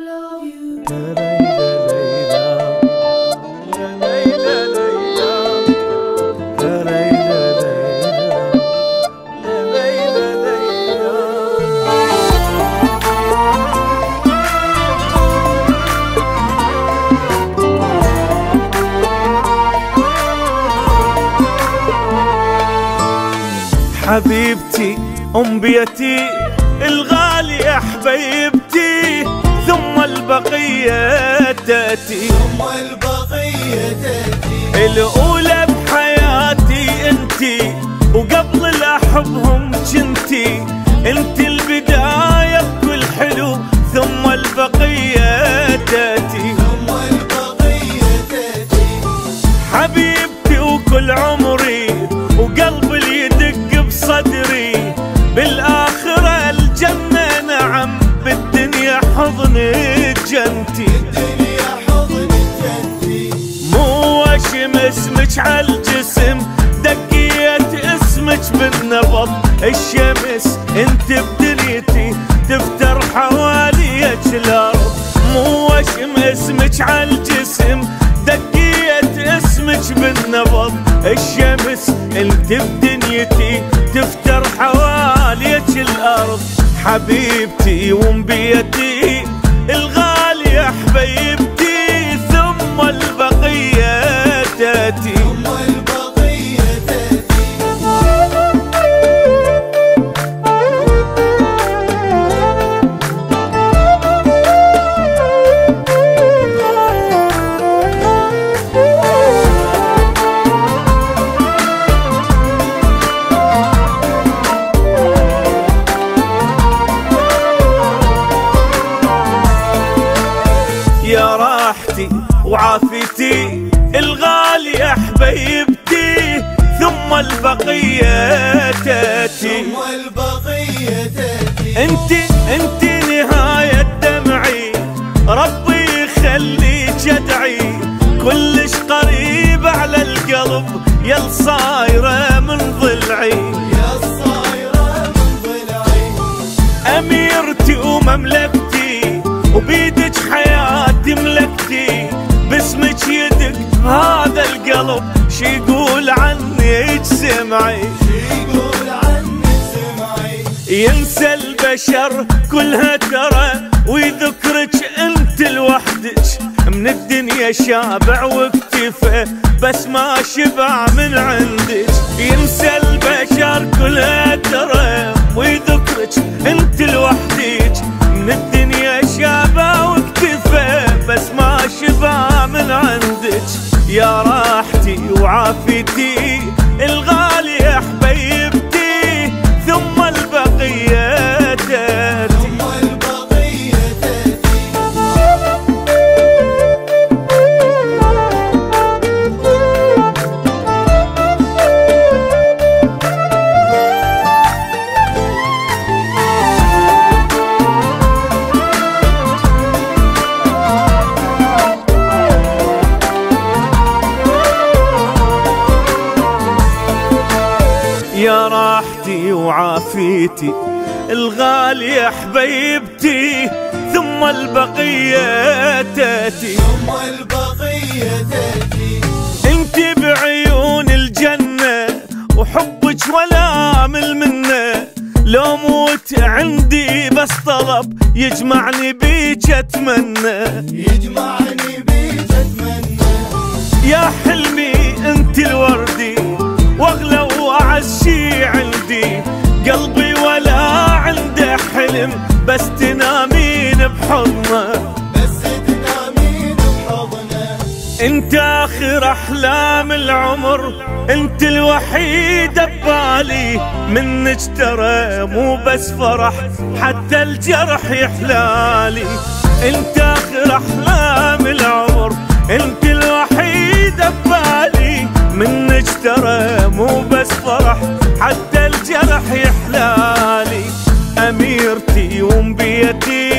حبيبتي أم بيتي الغالية حبيبتي، ثم البقية تأتي، الأولى بحياتي انتي، وقبل الأحبهم جنتي، انتي البداية بكل حلو، ثم البقية تأتي، حبيبتي وكل عمري وقلبي اللي يدق بصدري، بالآخرة الجنة نعم، بالدنيا حضنك جنتي، مو وشم اسمك عالجسم، دقيت اسمك بالنبض، الشمس انت بدنيتي، تفتر حواليك الارض، مو وشم اسمك عالجسم، دقيت اسمك بالنبض، الشمس انت بدنيتي، تفتر حواليك الارض، حبيبتي وام بيتي الغالية حبيبتي، ثم البقية تأتي، يا راحتي وعافيتي الغالية حبيبتي، ثم البقية تأتي، انتي نهاية دمعي، ربي يخليك ادعي، كلش قريب على القلب، يا الصايرة من ضلعي، أميرتي ومملكتي، وبيدك حياتي ملكتي، باسمك يدق هذا القلب، شي يقول عنك سمعي، ينسى البشر كلها ترى، ويذكرك انت لوحدك، من الدنيا شابع واكتفى، بس ما شبع من عندك، ينسى البشر كلها ترى، ويذكرك انت لوحدك، من الدنيا شابع واكتفى، بس ما شبع من عندك، يا راحتي وعافيتي الغالية حبيبتي، ثم البقية تأتي، يا راحتي وعافيتي الغالية حبيبتي، ثم البقية تأتي، انتي بعيون الجنة، وحبك ولا أمل منه، لو موت عندي بس طلب، يجمعني بيك اتمنى، يا حلمي انتي الوردي، واغلى واعز شي عندي، قلبي ولا عنده حلم، بس تنامين بحضنه، انت اخر احلام العمر، انت الوحيدة ببالي، منك ترى مو بس فرح، حتى الجرح يحلالي، انت اخر احلام العمر، انت الوحيدة ببالي، منك ترى مو بس فرح، حتى الجرح يحلالي، أميرتي وام بيتي